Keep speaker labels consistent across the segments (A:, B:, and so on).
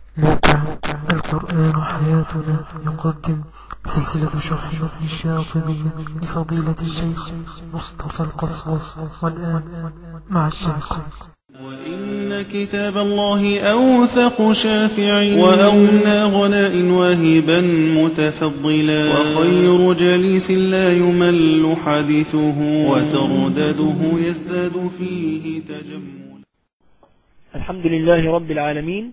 A: موقع القرآن حياتنا يقدم سلسلة شرح الشاطبية لفضيلة الشيخ مصطفى القصاص. والآن مع الشيخ.
B: وإن كتاب الله أوثق شافع وأغنى غناء واهبا متفضلا وخير جليس لا يمل حديثه وتردده يزداد فيه تجملا.
C: الحمد لله رب العالمين،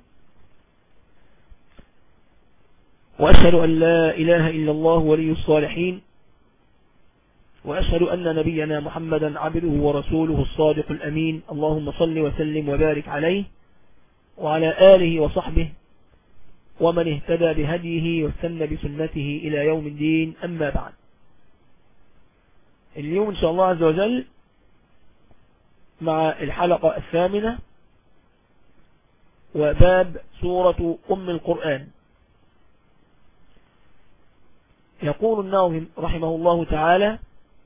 C: وأشهد أن لا إله إلا الله ولي الصالحين، وأشهد أن نبينا محمدا عبده ورسوله الصادق الأمين. اللهم صل وسلم وبارك عليه وعلى آله وصحبه ومن اهتدى بهديه واستنى بسنته إلى يوم الدين. أما بعد، اليوم إن شاء الله عز وجل مع الحلقة الثامنة وباب سورة أم القرآن. يقول الناظم رحمه الله تعالى: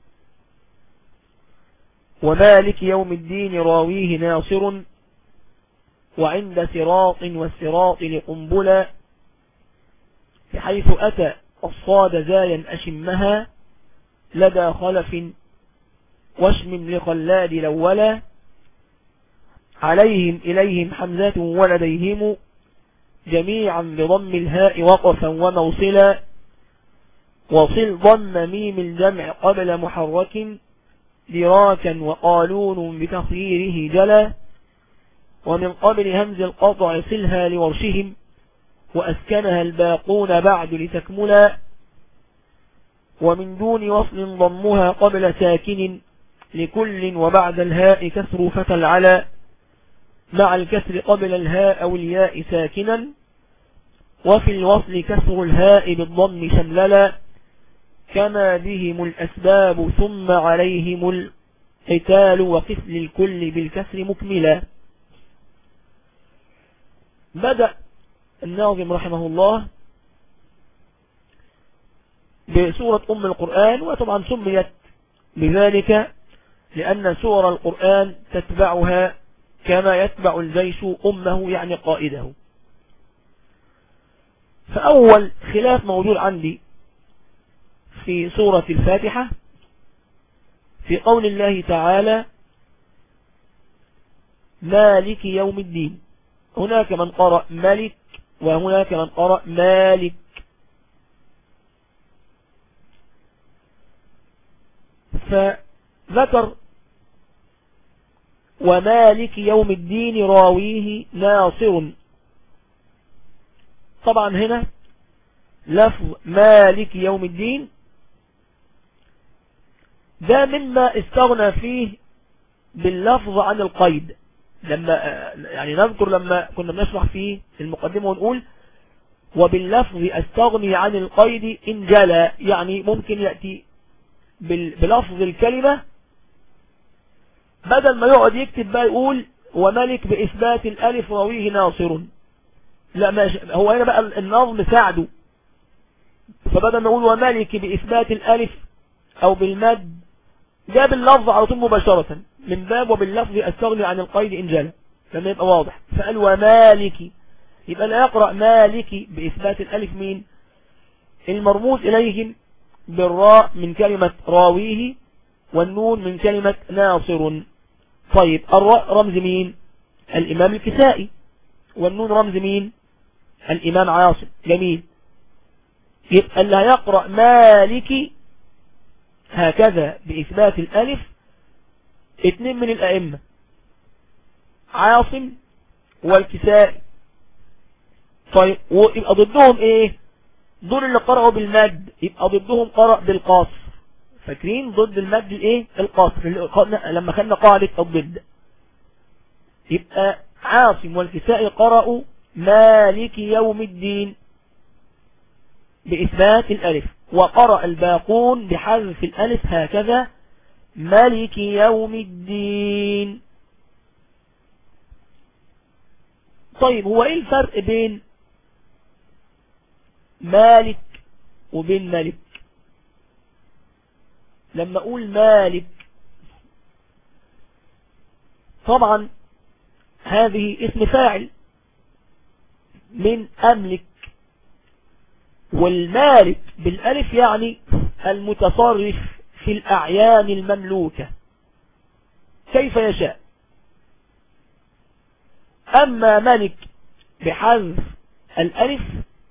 C: ومالك يوم الدين راويه ناصر، وعند صراط والصراط لقنبلا، بحيث أتى الصاد زايا أشمها، لدى خلف واشم لخلاد الأولا، عليهم إليهم حمزة ولديهم جميعا بضم الهاء وقفا وموصلا، وصل ضم ميم الجمع قبل محرك، دراكا وقالون بتخييره جلا، ومن قبل همز القطع صلها لورشهم، وأسكنها الباقون بعد لتكملا، ومن دون وصل ضمها قبل ساكن لكل، وبعد الهاء كسر فتى العلا، مع الكسر قبل الهاء أو الياء ساكنا، وفي الوصل كسر الهاء بالضم شمللا، كما بهم الأسباب ثم عليهم القتال، وقفل الكل بالكسر مكملا. بدأ الناظم رحمه الله بسورة أم القرآن، وطبعا سميت بذلك لأن سور القرآن تتبعها كما يتبع الجيش أمه، يعني قائده. فأول خلاف موجود عندي في سورة الفاتحة في قول الله تعالى: مالك يوم الدين. هناك من قرأ ملك وهناك من قرأ مالك. فذكر: ومالك يوم الدين راويه ناصر. طبعا هنا لفظ مالك يوم الدين ده مما استغنى فيه باللفظ عن القيد. لما يعني نذكر لما كنا بنشرح فيه المقدمة ونقول: وباللفظ استغني عن القيد إن جلا، يعني ممكن يأتي بلفظ الكلمة بدل ما يقعد يكتب بقى يقول وملك بإثبات الألف راويه ناصر. لا، هو هنا بقى النظم ساعده، فبدل ما يقول وملك بإثبات الألف أو بالمد جاب اللفظ على طول مباشرة من باب وباللفظ استغني عن القيد إن جلا، لما يبقى واضح. فقال ومالك، يبقى لا يقرأ مالك بإثبات الألف مين؟ المرموز إليهم بالراء من كلمة راويه، والنون من كلمة ناصر. طيب الراء رمز مين؟ الإمام الكسائي. والنون رمز مين؟ الإمام عاصم. جميل. يبقى اللي هيقرأ مالك هكذا بإثبات الألف اثنين من الأئمة، عاصم والكسائي. طيب ويبقى ضدهم ايه؟ دول اللي قرأوا بالمد، يبقى ضدهم قرأ بالقصر. فاكرين ضد المد الايه؟ القصر لما خدنا قاعدة الضد. يبقى عاصم والكسائي قرأوا مالك يوم الدين بإثبات الألف، وقرأ الباقون بحذف الألف هكذا مالك يوم الدين. طيب هو ايه الفرق بين مالك وبين ملك؟ لما اقول مالك طبعا هذه اسم فاعل، من أملك، والمالك بالألف يعني المتصرف في الأعيان المملوكة كيف يشاء. أما ملك بحذف الألف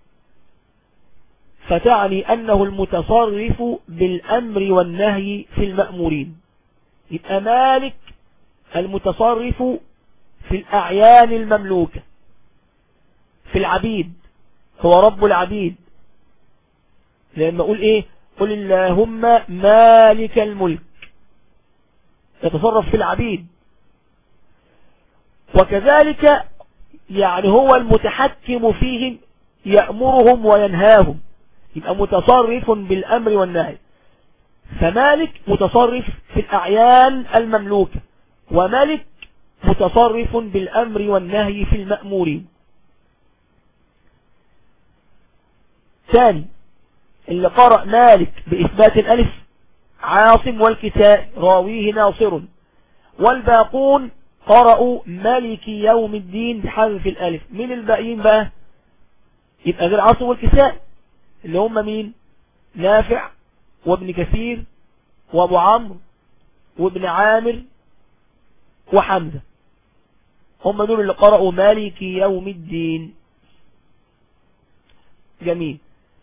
C: فتعني أنه المتصرف بالأمر والنهي في المأمورين. يبقى مالك المتصرف في الأعيان المملوكة، في العبيد، هو رب العبيد. لما أقول إيه؟ قل اللهم مالك الملك، يتصرف في العبيد. وكذلك يعني هو المتحكم فيهم، يأمرهم وينهاهم، يبقى متصرف بالأمر والنهي. فمالك متصرف في الأعيان المملوكة، وملك متصرف بالأمر والنهي في المأمورين. ثاني اللي قرأ مالك بإثبات الألف عاصم والكسائي راويه ناصر، والباقون قرأوا مالك يوم الدين بحذف الألف. من الباقيين بقى؟ يبقى غير عاصم والكسائي اللي هم مين؟ نافع وابن كثير وابو عمرو وابن عامر وحمزة، هم دول اللي قرأوا مالك يوم الدين. جميل.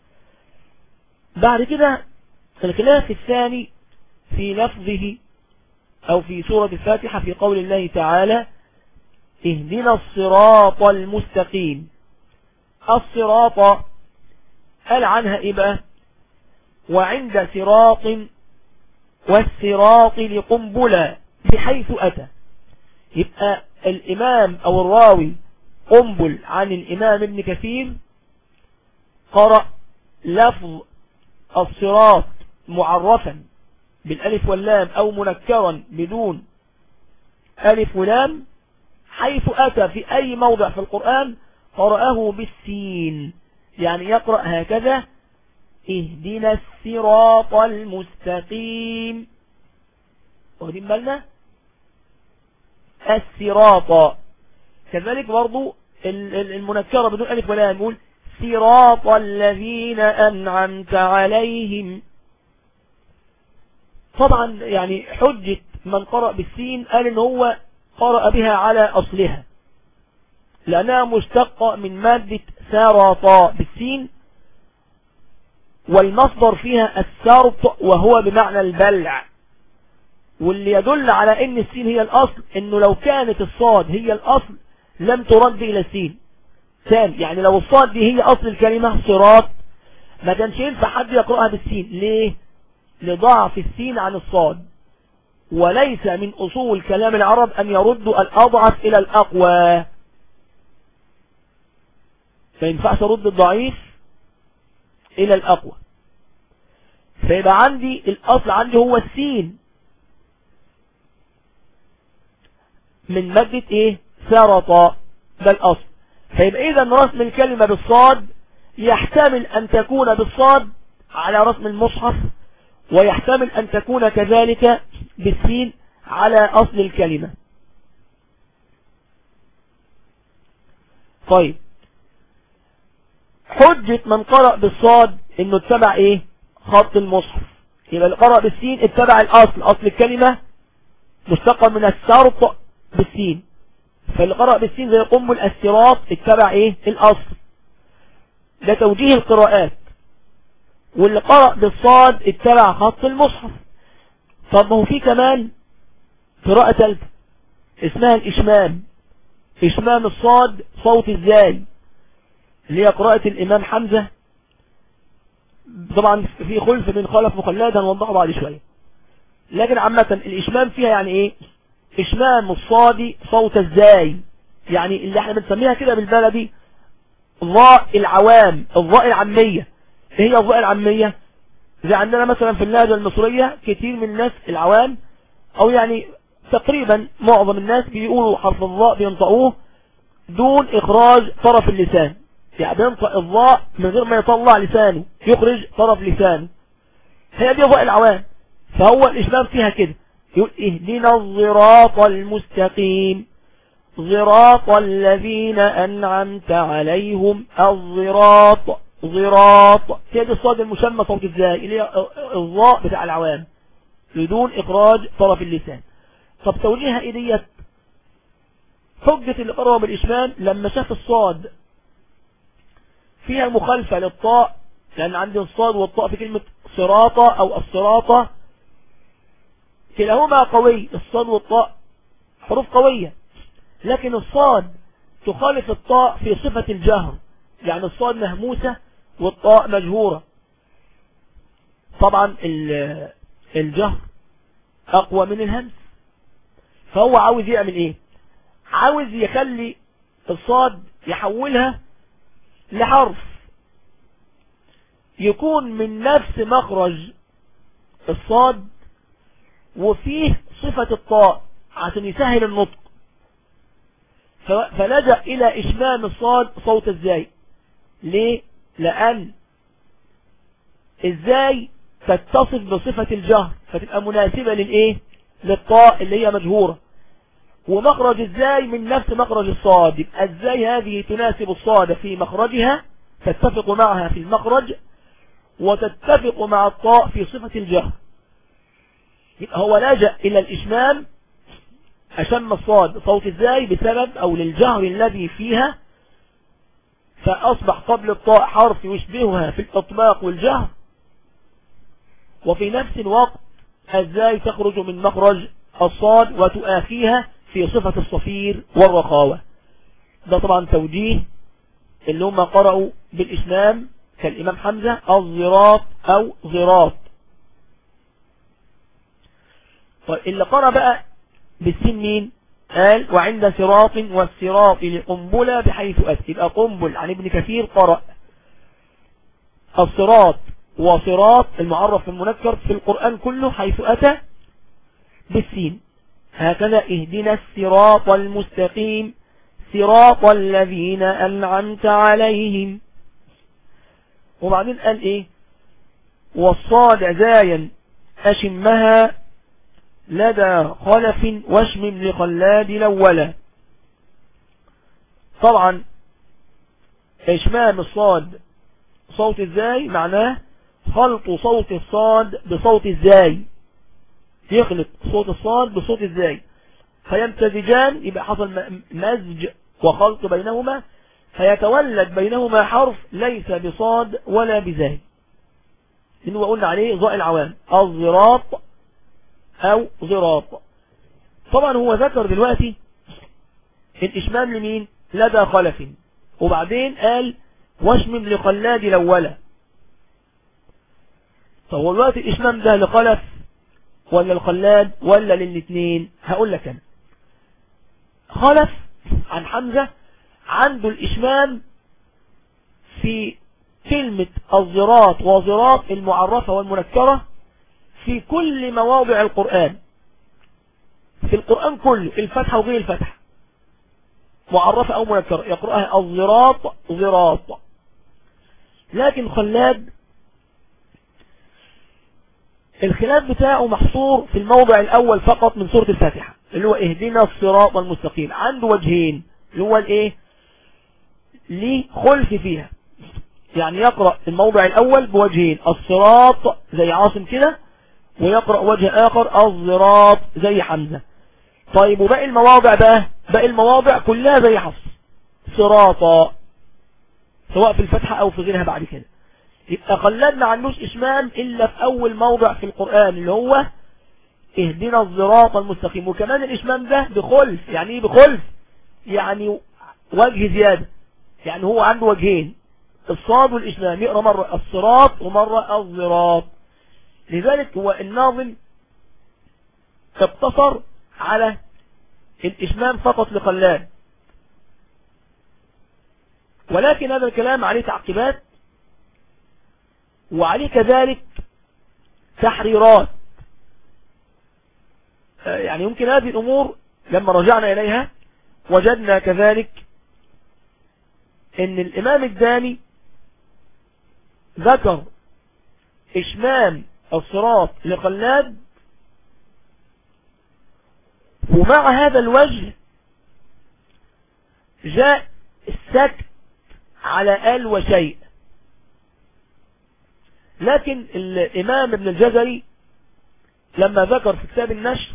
C: بعد كده الخلاف الثاني في لفظه أو في سورة الفاتحة في قول الله تعالى اهدنا الصراط المستقيم. الصراط قال عنها إيه بقى؟ وعند صراط والصراط لقنبلة بحيث أتى. يبقى الإمام أو الراوي قنبل عن الإمام ابن كثير قرأ لفظ الصراط معرفا بالألف واللام أو منكرا بدون ألف ولام حيث أتى في أي موضع في القرآن قرأه بالسين، يعني يقرأ هكذا اهدنا الصراط المستقيم. واخدين بالنا؟ الصراط. كذلك برضو المنكرة بدون ألف ولام يقول صراط الذين أنعمت عليهم. طبعا يعني حجة من قرأ بالسين قال ان هو قرأ بها على أصلها لأنها مشتقة من مادة سرطا بالسين، والمصدر فيها السرط وهو بمعنى البلع. واللي يدل على ان السين هي الأصل انه لو كانت الصاد هي الأصل لم ترد إلى السين. ثاني يعني لو الصاد دي هي أصل الكلمة صراط ما كانش ينفع حد يقرأها بالسين. ليه؟ لضعف السين عن الصاد، وليس من أصول كلام العرب أن يردوا الأضعف إلى الأقوى. ما ينفعش أرد الضعيف إلى الأقوى. فيبقى عندي الأصل عندي هو السين من مادة إيه؟ سرطة، ده الأصل. فيبقى إذا رسم الكلمة بالصاد يحتمل أن تكون بالصاد على رسم المصحف، ويحتمل أن تكون كذلك بالسين على أصل الكلمة. طيب حجة من قرأ بالصاد انه اتبع ايه؟ خط المصحف. يبقى اللي قرأ بالسين اتبع الأصل، أصل الكلمة مشتقة من السرط بالسين. فاللي قرأ بالسين زي قنبل الصراط اتبع ايه؟ الأصل. ده توجيه القراءات. واللي قرأ بالصاد اتبع خط المصحف. طب ما هو في كمان قراءة ثالثة اسمها الإشمام. إشمام الصاد صوت الزاي اللي هي قراءة الإمام حمزة. طبعا في خلف من خلف مخلد هنوضحه بعد شوية، لكن عامة الإشمام فيها يعني ايه؟ إشمام الصاد صوت الزاي، يعني اللي احنا بنسميها كده بالبلدي ضاء العوام، الضاء العامية. ايه هي الضاء العامية؟ زي عندنا مثلا في اللهجة المصرية كتير من الناس العوام او يعني تقريبا معظم الناس بيقولوا حرف الضاء بينطقوه دون اخراج طرف اللسان، يعني بينطق الضاء من غير ما يطلع لسانه، يخرج طرف لسانه. هي دي ضاء العوام. فهو الإشمام فيها كده، يقول اهدنا الصراط المستقيم. صراط الذين أنعمت عليهم. الصراط صراط هي الصاد المشمى صوت ازاي اللي هي الظاء بتاع العوام بدون إخراج طرف اللسان. طب توجيهها ايه ديت؟ حجة اللي قرأوا بالإشمام لما شاف الصاد فيها مخالفة للطاء، لأن عندي الصاد والطاء في كلمة صراطة أو الصراطة كلاهما قوي، الصاد والطاء حروف قوية، لكن الصاد تخالف الطاء في صفة الجهر، يعني الصاد مهموسة والطاء مجهورة. طبعا الجهر أقوى من الهمس، فهو عاوز يعمل ايه؟ عاوز يخلي الصاد يحولها لحرف يكون من نفس مخرج الصاد وفيه صفة الطاء عشان يسهل النطق، فلجأ إلى إشمام الصاد صوت الزاي. ليه؟ لأن الزاي تتصف بصفة الجهر فتبقى مناسبة للإيه؟ للطاء اللي هي مجهورة، ومخرج الزاي من نفس مخرج الصاد، يبقى الزاي هذه تناسب الصاد في مخرجها، تتفق معها في المخرج وتتفق مع الطاء في صفة الجهر. يبقى هو لجأ إلى الإشمام، أشم الصاد صوت الزاي بسبب أو للجهر الذي فيها، فأصبح قبل الطاء حرف يشبهها في الإطباق والجهر، وفي نفس الوقت الزاي تخرج من مخرج الصاد وتؤاخيها في صفة الصفير والرخاوة. ده طبعا توجيه اللي هم قرأوا بالإشمام كالإمام حمزة الزراط أو زراط. طيب اللي قرأ بقى بالسين مين؟ قال وعند صراط والصراط لقنبلة بحيث أتى. يبقى قنبل عن ابن كثير قرأ الصراط وصراط المعرف المنكر في القرآن كله حيث أتى بالسين، هكذا اهدنا الصراط المستقيم صراط الذين أنعمت عليهم. وبعدين قال ايه؟ والصاد زايا أشمها لدى خلف واشمم لخلاد الأولى. طبعا إشمام الصاد صوت الزاي معناه خلط صوت الصاد بصوت الزاي، يخلط صوت الصاد بصوت الزاي فيمتزجان، يبقى حصل مزج وخلط بينهما، فيتولد بينهما حرف ليس بصاد ولا بزاي، لأنه قلنا عليه ظاء العوام الزراط أو زراط. طبعا هو ذكر دلوقتي الإشمام لمين؟ لدى خلف، وبعدين قال واشمم لخلاد الأولى. طب هو دلوقتي الإشمام ده لخلف ولا الخلاد ولا للاثنين؟ هقول لك أنا. خلف عن حمزة عنده الإشمام في كلمة الزراط وزراط المعرفة والمنكرة في كل مواضع القرآن، في القرآن كله، الفتحة وغير الفتحة، معرفة أو منكرة يقرأها الزراط زراط. لكن خلاد الخلاف بتاعه محصور في الموضع الأول فقط من سورة الفاتحة اللي هو اهدنا الصراط المستقيم، عنده وجهين اللي هو الايه؟ ليه خلف فيها، يعني يقرأ الموضع الأول بوجهين الصراط زي عاصم كده، ويقرأ وجه آخر الزراط زي حمزة. طيب وباقي المواضع بقى، باقي المواضع كلها زي حفص صراطا، سواء في الفتحة أو في غيرها بعد كده. يبقى خلاد ما عندوش إشمام إلا في أول موضع في القرآن اللي هو اهدنا الصراط المستقيم، وكمان الإشمام ده بخلف. يعني ايه بخلف؟ يعني وجه زيادة، يعني هو عنده وجهين الصاد والإشمام، يقرأ مرة الصراط ومرة الزراط. لذلك هو الناظم اقتصر على الإشمام فقط لخلاد، ولكن هذا الكلام عليه تعقيبات وعليه كذلك تحريرات. يعني يمكن هذه الأمور لما رجعنا إليها وجدنا كذلك ان الإمام الداني ذكر إشمام الصراط لخلاد، ومع هذا الوجه جاء السكت على ال وشيء، لكن الإمام ابن الجزري لما ذكر في كتاب النشر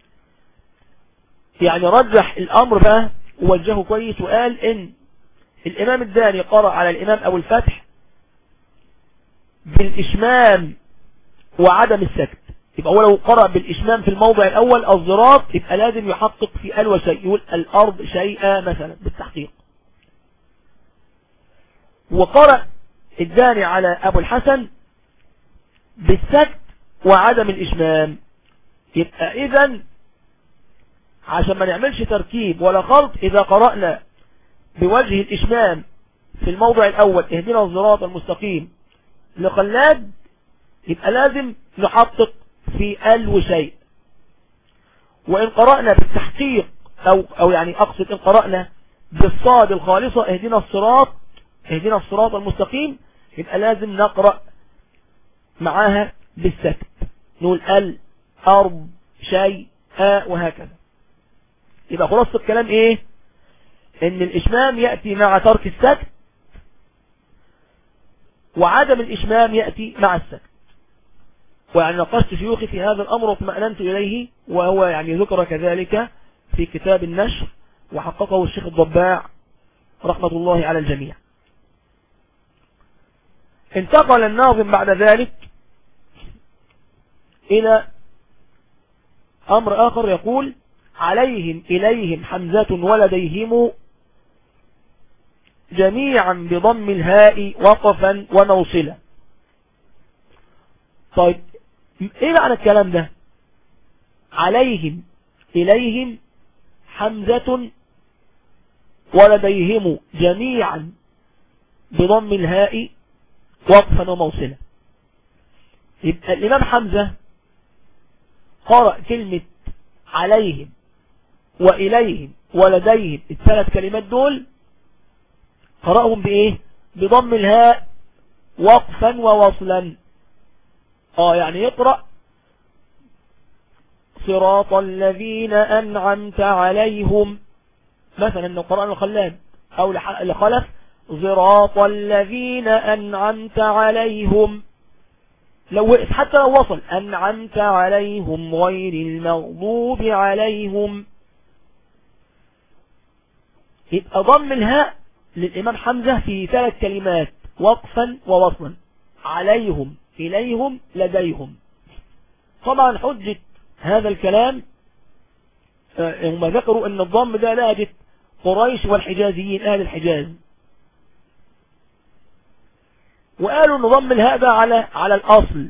C: يعني رجح الأمر بقى ووجهه كويس، وقال إن الإمام الداني قرأ على الإمام أبو الفتح بالإشمام وعدم السكت. يبقى هو لو قرأ بالإشمام في الموضع الأول الضراط يبقى لازم يحقق في ال وشيء، يقول الأرض شيئا مثلا بالتحقيق. وقرأ الداني على أبو الحسن بالسكت وعدم الإشمام. يبقى إذن عشان ما نعملش تركيب ولا خلط، إذا قرأنا بوجه الإشمام في الموضع الأول اهدنا الصراط المستقيم لخلاد، يبقى لازم نحقق في ال وشيء. وإن قرأنا بالتحقيق أو يعني أقصد إن قرأنا بالصاد الخالصة اهدنا الصراط المستقيم، يبقى لازم نقرأ معاها بالسكت، نقول ال أرض شيء وهكذا. يبقى خلاصة الكلام إيه؟ إن الإشمام يأتي مع ترك السكت، وعدم الإشمام يأتي مع السكت. ويعني نقشت شيوخي في هذا الأمر واطمأننت إليه، وهو يعني ذكر كذلك في كتاب النشر وحققه الشيخ الضباع رحمة الله على الجميع. انتقل الناظم بعد ذلك إلى أمر آخر، يقول عليهم إليهم حمزة ولديهم جميعا بضم الهاء وقفا وموصلا. طيب ايه معنى الكلام ده؟ عليهم إليهم حمزة ولديهم جميعا بضم الهاء وقفا وموصلا. يبقى الإمام حمزة قرأ كلمة عليهم وإليهم ولديهم الثلاث كلمات دول قرأهم بإيه؟ بضم الهاء وقفا ووصلا. يعني يقرأ صراط الذين أنعمت عليهم مثلا لو قرأنا الخلاد، أو لخلف صراط الذين أنعمت عليهم، لو وقف حتى لو وصل أنعمت عليهم غير المغضوب عليهم، يبقى ضم الهاء للإمام حمزة في ثلاث كلمات وقفا ووصلا، عليهم إليهم لديهم. طبعا حجة هذا الكلام هم ذكروا أن الضم ده لهجة قريش والحجازيين أهل الحجاز، وقالوا أن ضم الهاء ده على الأصل،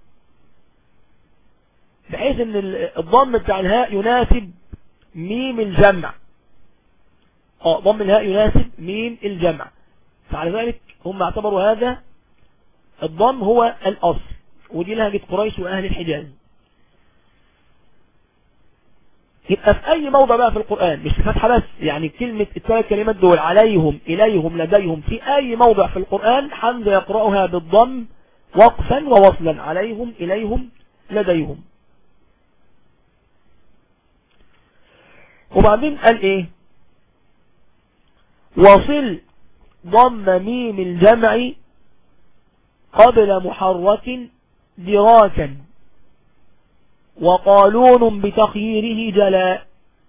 C: بحيث أن الضم بتاع الهاء يناسب ميم الجمع. ضم الهاء يناسب ميم الجمع، فعلى ذلك هم اعتبروا هذا الضم هو الأصل، ودي لهجة قريش وأهل الحجاز. يبقى في أي موضع بقى في القرآن، مش في فتحة بس، يعني كلمة الثلاث كلمات دول عليهم إليهم لديهم، في أي موضع في القرآن حمزة يقرأها بالضم وقفا ووصلا، عليهم إليهم لديهم. وبعدين قال إيه؟ وصل ضم ميم الجمع قبل محرك دراكا وقالون بتخييره جلاء.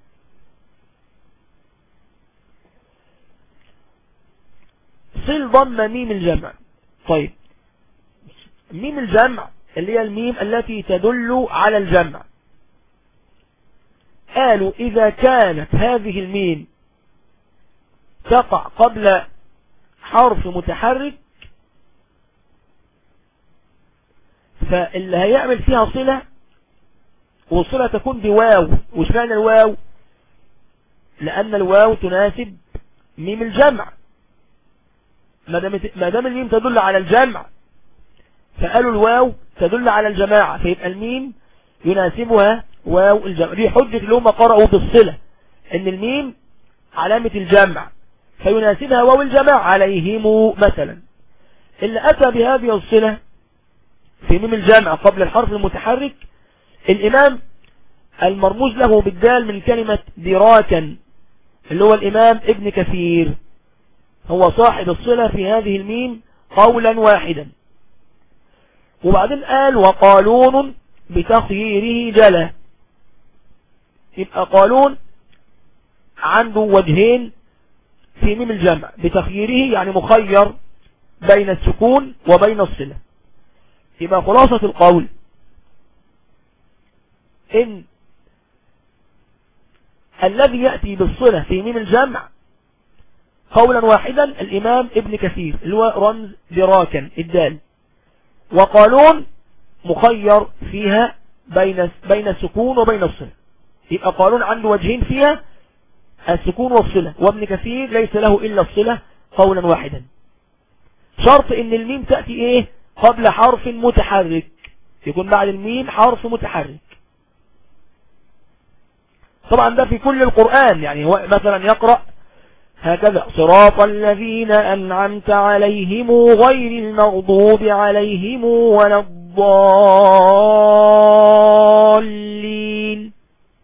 C: صل ضم ميم الجمع. طيب ميم الجمع اللي هي الميم التي تدل على الجمع، قالوا إذا كانت هذه الميم تقع قبل حرف متحرك فاللي هيعمل فيها صلة، والصلة تكون بواو. وش معنى الواو؟ لأن الواو تناسب ميم الجمع، ما دام الميم تدل على الجمع فقالوا الواو تدل على الجماعة، فيبقى الميم يناسبها واو الجمع. دي حجة اللي هم قرأوا بالصلة ان الميم علامة الجمع فيناسبها واو الجمع، عليهم مثلا. اللي أتى بهذه الصلة في ميم الجمع قبل الحرف المتحرك الإمام المرموز له بالدال من كلمة دراكا، اللي هو الإمام ابن كثير، هو صاحب الصلة في هذه الميم قولا واحدا. وبعدين قال وقالون بتخييره جلا. يبقى قالون عنده وجهين في ميم الجمع، بتخييره يعني مخير بين السكون وبين الصلة. يبقى خلاصة القول إن الذي يأتي بالصلة في ميم الجمع قولا واحدا الإمام ابن كثير اللي هو رمز دراكا الدال، وقالون مخير فيها بين السكون وبين الصلة. يبقى قالون عنده وجهين فيها السكون والصلة، وابن كثير ليس له إلا الصلة قولا واحدا. شرط ان الميم تأتي ايه قبل حرف متحرك، يكون بعد الميم حرف متحرك. طبعا ده في كل القرآن، يعني هو مثلا يقرأ هكذا صراط الذين أنعمت عليهم غير المغضوب عليهم ولا الضالين.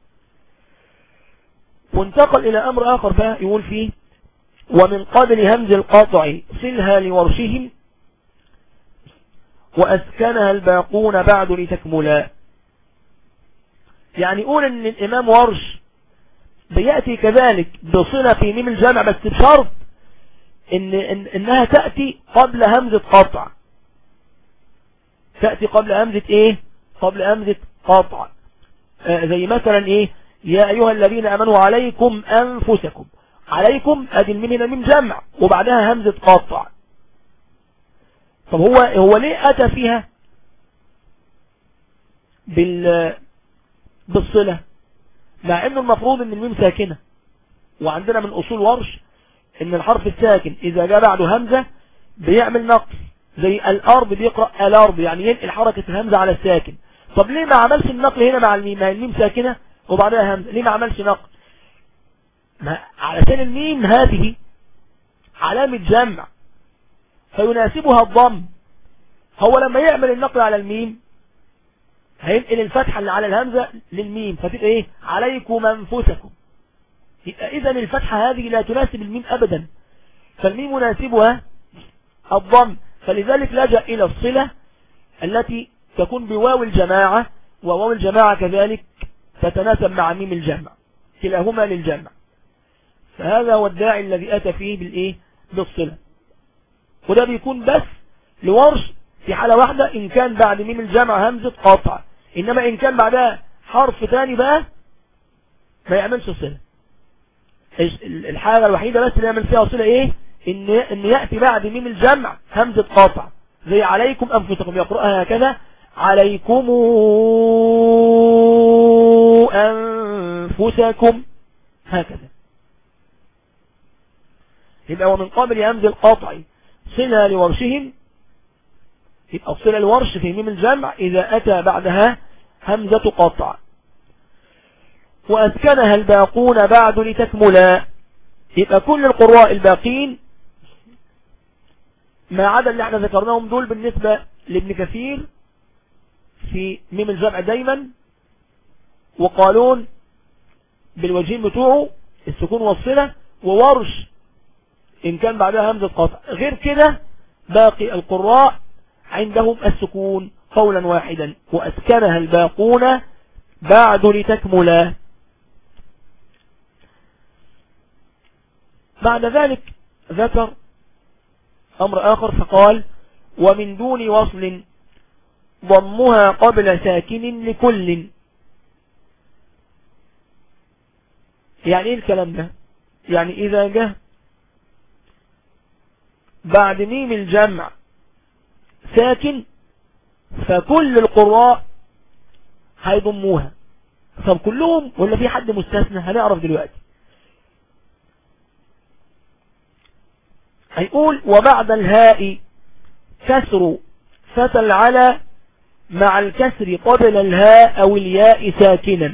C: وانتقل إلى أمر آخر بقى يقول فيه ومن قبل همز القطع صلها لورشهم وأسكنها الباقون بعد لتكملا. يعني يقول ان الإمام ورش بيأتي كذلك بصلة في ميم الجمع، بس بشرط إنها تأتي قبل همزة قطع. تأتي قبل همزة ايه؟ قبل همزة قطع. زي مثلا ايه؟ يا أيها الذين أمنوا عليكم أنفسكم. عليكم ادي الميم هنا ميم جمع وبعدها همزة قطع. طب هو ليه أتى فيها بالصلة مع انه المفروض ان الميم ساكنة؟ وعندنا من اصول ورش ان الحرف الساكن اذا جاء بعده همزة بيعمل نقص، زي الارض بيقرأ الارض، يعني ينقل حركة الهمزة على الساكن. طب ليه ما عملش النقل هنا مع الميم؟ الميم ساكنة وبعدها همزة، ليه ما عملش نقل؟ علشان الميم هذه علامة جمع فيناسبها الضم. هو لما يعمل النقل على الميم هينقل الفتحة اللي على الهمزة للميم فتبقى ايه؟ عليكم انفسكم. اذا الفتحة هذه لا تناسب الميم ابدا، فالميم يناسبها الضم، فلذلك لجأ الى الصلة التي تكون بواو الجماعة، وواو الجماعة كذلك تتناسب مع ميم الجمع، كلاهما للجمع. فهذا هو الداعي الذي اتى فيه بالايه؟ بالصلة. وده بيكون بس لورش في حالة واحدة، ان كان بعد ميم الجمع همزة قطع، انما ان كان بعدها حرف ثاني بقى ما يعملش صلة. الحاجة الوحيدة بس اللي يعمل فيها صلة ايه؟ ان يأتي بعد ميم الجمع همزة قطع، زي عليكم انفسكم يقرأها هكذا عليكم انفسكم هكذا. يبقى ومن قبل همز القطع صلة لورشهم، يبقى صلة الورش في ميم الجمع إذا أتى بعدها همزة قطع. وأسكنها الباقون بعد لتكملا. يبقى كل القراء الباقين ما عدا اللي احنا ذكرناهم دول بالنسبة لابن كثير في ميم الجمع دايما، وقالون بالوجهين بتوعه السكون والصلة، وورش إن كان بعدها همزة قطع. غير كده باقي القراء عندهم السكون قولا واحدا، وأسكنها الباقون بعد لتكملا. بعد ذلك ذكر أمر آخر فقال ومن دون وصل ضمها قبل ساكن لكل. يعني ايه الكلام ده؟ يعني إذا جاء بعد ميم الجمع ساكن فكل القراء هيضموها. طب كلهم ولا في حد مستثنى؟ هنعرف دلوقتي. هيقول وبعد الهاء كسر فتى العلى مع الكسر قبل الهاء أو الياء ساكنا.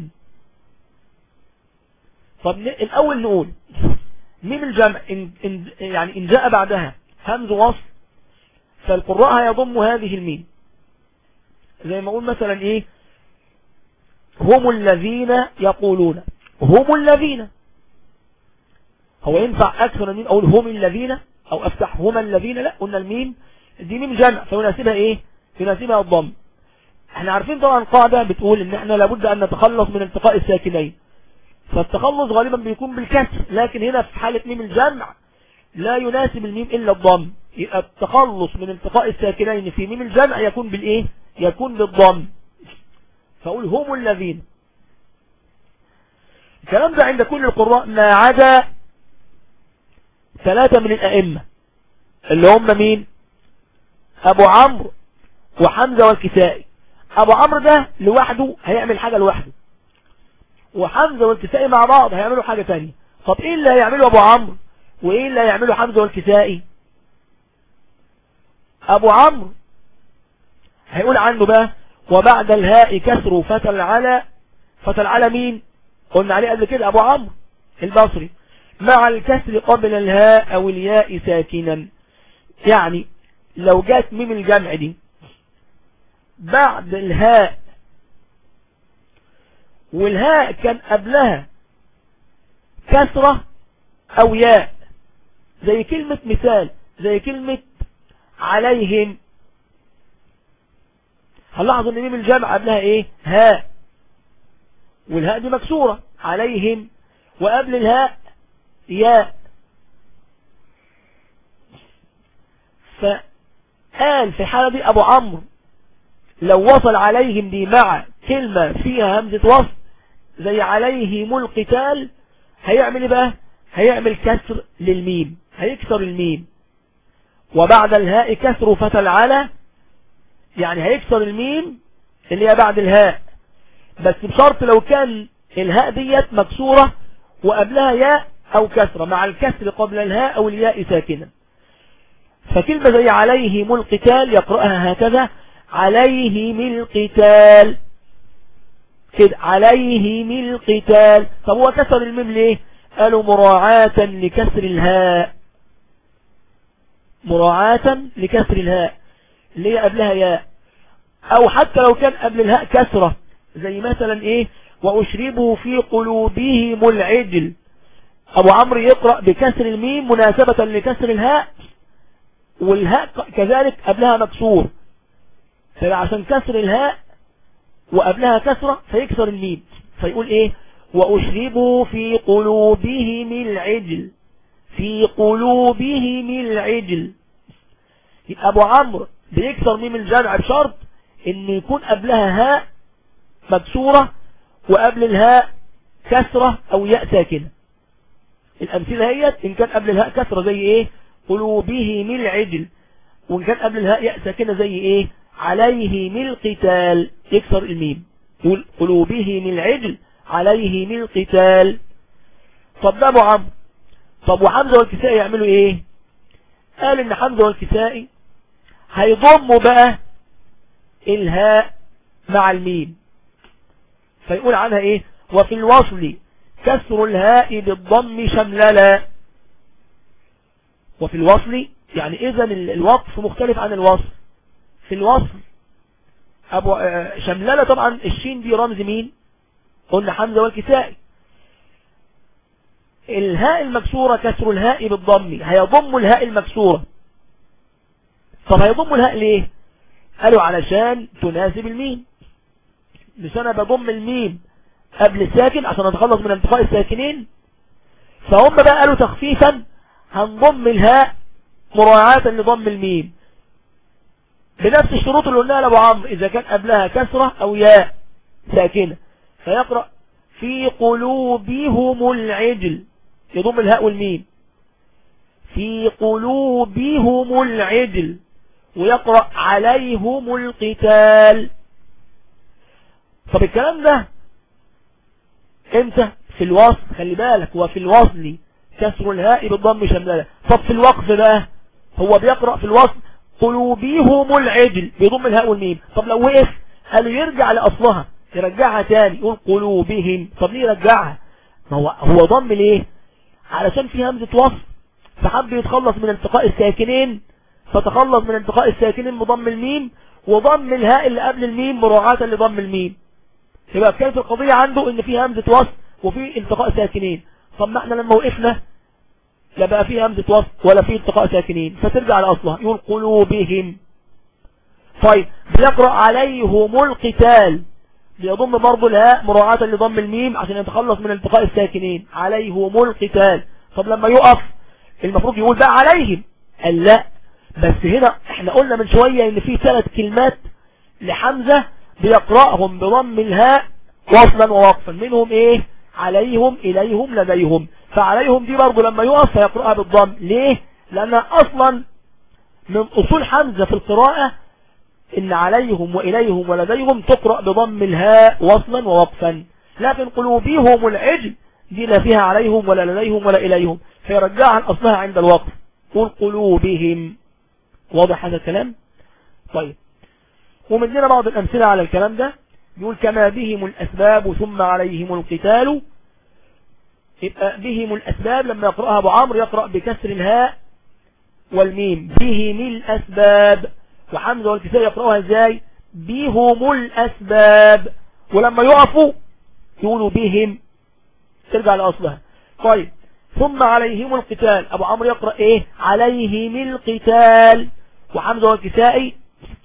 C: طب الأول نقول ميم الجمع يعني إن جاء بعدها همز وصل فالقراء هيضم هذه الميم، زي ما أقول مثلا إيه هم الذين يقولون، هم الذين هو ينفع أكثر الميم أقول هم الذين أو أفتح هما الذين؟ لا، قلنا الميم دي ميم جمع فيناسبها إيه؟ يناسبها الضم. احنا عارفين طبعا قاعدة بتقول ان احنا لابد ان نتخلص من التقاء الساكنين، فالتخلص غالبا بيكون بالكسر، لكن هنا في حالة ميم الجمع لا يناسب الميم إلا الضم، يبقى التخلص من التقاء الساكنين في ميم الجمع يكون بالإيه؟ يكون بالضم. فأقول هم الذين. الكلام ده عند كل القراء ما عدا 3 من الأئمة اللي هم مين؟ أبو عمرو وحمزة والكسائي. أبو عمرو ده لوحده هيعمل حاجة لوحده، وحمزة والكسائي مع بعض هيعملوا حاجة تانية. طب إيه اللي هيعمله أبو عمرو وإيه اللي هيعمله حمزة والكسائي؟ أبو عمرو هيقول عنه بقى وبعد الهاء كسر فتى العلى. فتى العلى مين؟ قلنا عليه قبل كده أبو عمرو البصري. مع الكسر قبل الهاء أو الياء ساكنا. يعني لو جات ميم الجمع دي بعد الهاء والهاء كان قبلها كسرة أو ياء، زي كلمة مثال، زي كلمة عليهم، هنلاحظ ان ميم الجمع قبلها ايه؟ هاء، والهاء دي مكسورة عليهم، وقبل الهاء ياء. فقال في الحالة دي أبو عمرو لو وصل عليهم دي مع كلمة فيها همزة وصل زي عليهم القتال، هيعمل ايه بقى؟ هيعمل كسر للميم، هيكسر الميم. وبعد الهاء كسر فتى العلى، يعني هيكسر الميم اللي هي بعد الهاء، بس بشرط لو كان الهاء ديت مكسورة وقبلها ياء أو كسرة، مع الكسر قبل الهاء أو الياء ساكنة. فكلمة زي عليهم القتال يقرأها هكذا عليهم القتال كده، عليهم القتال. طب هو كسر الميم ليه؟ قالوا مراعاة لكسر الهاء، مراعاة لكسر الهاء اللي هي قبلها ياء، او حتى لو كان قبل الهاء كسرة زي مثلا ايه؟ واشربوا في قلوبهم العجل. ابو عمرو يقرأ بكسر الميم مناسبة لكسر الهاء، والهاء كذلك قبلها مكسور، فعشان كسر الهاء وقبلها كسرة فيكسر الميم، فيقول ايه؟ واشربوا في قلوبهم العجل، في قلوبهم العجل. يبقى ابو عمرو بيكسر ميم الجمع بشرط ان يكون قبلها هاء مكسورة وقبل الهاء كسرة او ياء ساكنة. الامثلة هي ان كان قبل الهاء كسرة زي ايه؟ قلوبهم العجل، وان كان قبل الهاء ياء ساكنة زي ايه؟ عليهم القتال، يكسر الميم، يقول قلوبهم العجل عليهم القتال. طب ده ابو عمرو. طب وحمزة والكسائي يعملوا ايه؟ قال ان حمزة والكسائي هيضموا بقى الهاء مع الميم، فيقول عنها ايه؟ وفي الوصل كسر الهاء بالضم شمللا. وفي الوصل يعني اذا الوقف مختلف عن الوصل. في الوصل ابو شمللا طبعا الشين دي رمز مين؟ قلنا حمزة والكسائي. الهاء المكسورة كسر الهاء بالضم، هيضم الهاء المكسورة. طب هيضم الهاء ليه؟ قالوا علشان تناسب الميم، مش انا بضم الميم قبل الساكن عشان اتخلص من التقاء الساكنين. فهم بقى قالوا تخفيفا هنضم الهاء مراعاة لضم الميم بنفس الشروط اللي قلناها لابو عمرو، اذا كان قبلها كسرة او ياء ساكنة. فيقرأ في قلوبهم العجل، يضم الهاء والميم، في قلوبهم العجل، ويقرأ عليهم القتال. طب الكلام ده امتى؟ في الوصل، خلي بالك، وفي الوصل كسر الهاء بالضم شملله. طب في الوقف بقى هو بيقرأ في الوصل قلوبهم العجل بيضم الهاء والميم. طب لو وقف قالوا يرجع لأصلها، يرجعها تاني يقول قلوبهم. طب ليه يرجعها؟ ما هو ضم ليه؟ علشان في همزة وصل، فحب يتخلص من التقاء الساكنين، فتخلص من التقاء الساكنين بضم الميم، وضم الهاء اللي قبل الميم مراعاة لضم الميم. يبقى كانت القضية عنده ان في همزة وصل وفي التقاء ساكنين. طب ما احنا لما وقفنا لا بقى فيه همزة وصل ولا فيه التقاء ساكنين، فترجع لأصلها. يقول قلوبهم. طيب بيقرأ عليهم القتال، بيضم برضو الهاء مراعاة لضم الميم عشان يتخلص من التقاء الساكنين. عليهم القتال. طب لما يقف المفروض يقول بقى عليهم، قال لا، بس هنا احنا قلنا من شوية ان في 3 كلمات لحمزة بيقرأهم بضم الهاء وصلا ووقفا، منهم ايه؟ عليهم، اليهم، لديهم. فعليهم دي برضو لما يقف فيقرأها بالضم. ليه؟ لأنها أصلا من أصول حمزة في القراءة إن عليهم وإليهم ولديهم تقرأ بضم الهاء وصلا ووقفا، لكن قلوبهم العجل دي لا فيها عليهم ولا لديهم ولا إليهم، فيرجعها لأصلها عند الوقف. قل قلوبهم. واضح هذا الكلام؟ طيب، ومدينا بعض الأمثلة على الكلام ده. يقول كما بهم الأسباب ثم عليهم القتال. يبقى بهم الأسباب لما يقرأها أبو عمرو يقرأ بكسر الهاء والميم، بهم الأسباب. وحمزة والكسائي يقرأوها ازاي؟ بهم الأسباب. ولما يقفوا يقولوا بهم، ترجع لأصلها. طيب ثم عليهم القتال، أبو عمرو يقرأ ايه؟ عليهم القتال. وحمزة والكسائي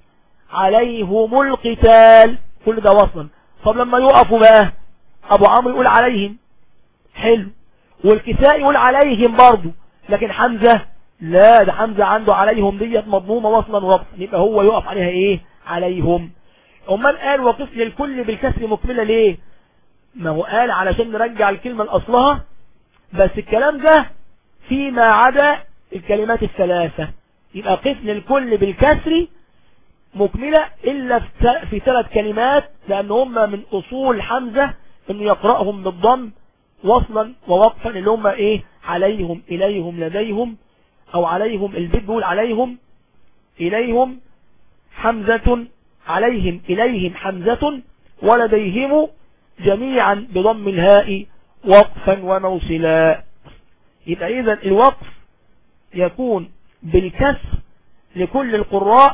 C: عليهم القتال، كل ده وصلا. طب لما يقفوا بقى أبو عمرو يقول عليهم، حلو، والكسائي يقول عليهم برضو، لكن حمزة لا، ده حمزة عنده عليهم ديت مضمومة وصلا ووقفا، يبقى هو يقف عليها ايه؟ عليهم. امال قال وقف للكل بالكسر مكملة ليه؟ ما هو قال علشان نرجع الكلمة لأصلها، بس الكلام ده فيما عدا الكلمات الثلاثة. يبقى قف للكل بالكسر مكملة إلا في 3 كلمات، لأن هم من أصول حمزة إنه يقرأهم بالضم وصلا ووقفا، اللي هم ايه؟ عليهم، إليهم، لديهم. أو عليهم، البيت بيقول عليهم، إليهم حمزة، عليهم إليهم حمزة، ولديهم جميعا بضم الهاء وقفا وموصلا. يبقى إذن الوقف يكون بالكسر لكل القراء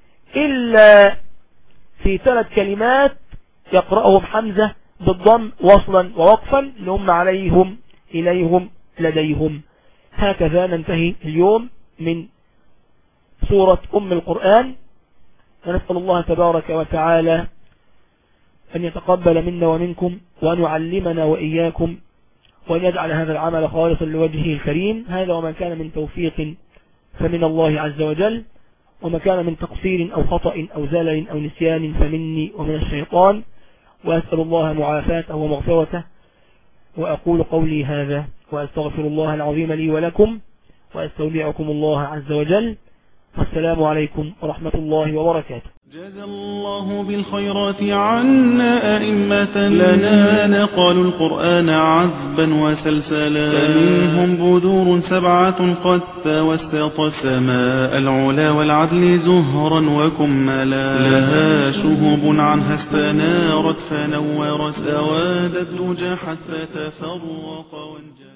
C: إلا في 3 كلمات يقرأهم حمزة بالضم وصلا ووقفا، اللي هم عليهم، إليهم، لديهم. هكذا ننتهي اليوم من سورة القرآن، ونسأل الله تبارك وتعالى أن يتقبل منا ومنكم، وأن يعلمنا وإياكم، وأن يجعل هذا العمل خالصا لوجهه الكريم. هذا وما كان من توفيق فمن الله عز وجل، وما كان من تقصير أو خطأ أو زلل أو نسيان فمني ومن الشيطان، وأسأل الله معافاته ومغفرته. وأقول قولي هذا وأستغفر الله العظيم لي ولكم، وأستودعكم الله عز وجل. والسلام عليكم ورحمة الله وبركاته.
B: جزى الله بالخيرات عنا أئمة لنا نقلوا القرآن عذبا وسلسلا، فمنهم بدور 7 قد توسط السماء العلا والعدل زهرا وكملا، لها شهب عنها استنارت فنورت، سواد الدجى حتى تفرق وانجلى.